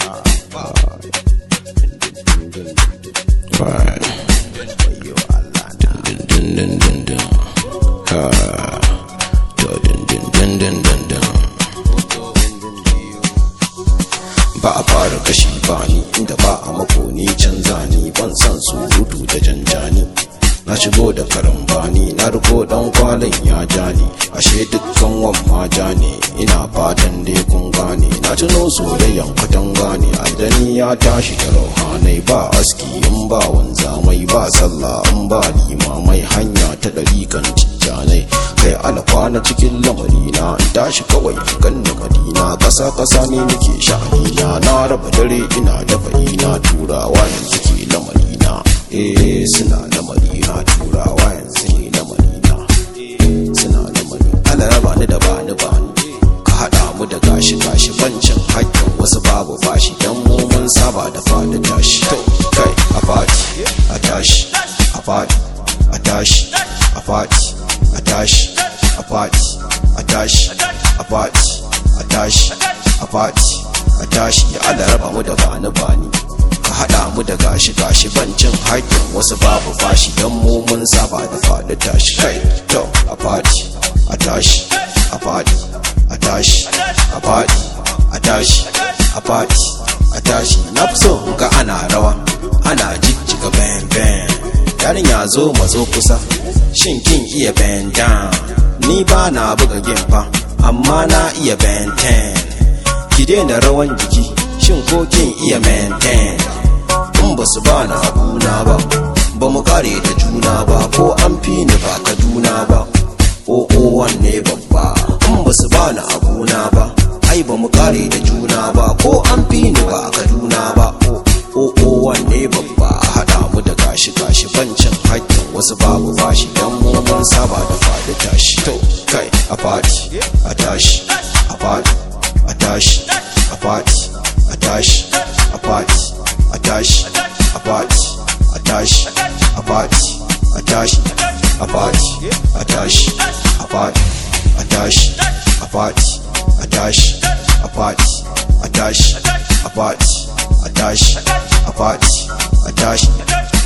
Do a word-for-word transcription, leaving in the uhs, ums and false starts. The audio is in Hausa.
Ba a fara kashi ba ni inda ba a makoni canza ni ban san surutu da janjani. Na shigo da karambani na riko dan kwalin ya jani, ashe dukkan wamma jani. Ina fatan dai kun gane na tuno soyayyan kwatan gane. Aljani ya tashi da rauhanai ba aski in ba wanzamai, ba sallah in ba limamai, hanya ta dariƙan tijjanai. Kai alfa na cikin lamari na in tashi kawai ganna madina, kasa kasa ne nake sha'ani na. Na raba dare ina dafa ina, turawa yanzu ke lamari na. Eh suna lamari na, turawa yanzu ne lamari na. Suna lamari ala raba ni da bani bani, ka haɗa mu da gashi gashi, bancin haƙƙin wasu babu bashi, dan mu mun saba da fada tashi. To kai a fati a tashi, a fati a tashi, a fati a tashi, a fati a tashi, a fati a tashi, a fati a tashi. Ya ala raba mu da bani bani, ka haɗa mu da gashi gashi, bancin haƙƙin wasu babu bashi, dan mu mun saba da fada tashi. Kai to a fati a tashi, a fati a tashi, a fati a tashi, a fati a tashi. Na fi so ga ana rawa ana jijjiga bang bang. Yarinya zo mazo kusa, shin kin iya bang down? Ni ba na buga game fa, amma na iya bang ten. Ki daina rawan jiki, shin ko kin iya maintain? In ba su ba na abuna ba, ba mu kare da juna ba, ko an fi ni ba Kaduna ba. O o wanne babba, in ba su ba na abuna ba, ai ba mu kare da juna ba, ko an fi ni ba Kaduna ba. O o wanne babba, haɗa mu da gashi gashi, bancin haƙƙin wasu babu bashi, dan mu mun saba da fada tashi. To kai a fati a tashi, a fati a tashi, a fati a tashi, a fati a tashi, a fati a tashi, a fati a tashi, a fati a tashi, a fati a tashi, a fati a tashi, a fati a tashi, a fati a tashi, a fati a tashi.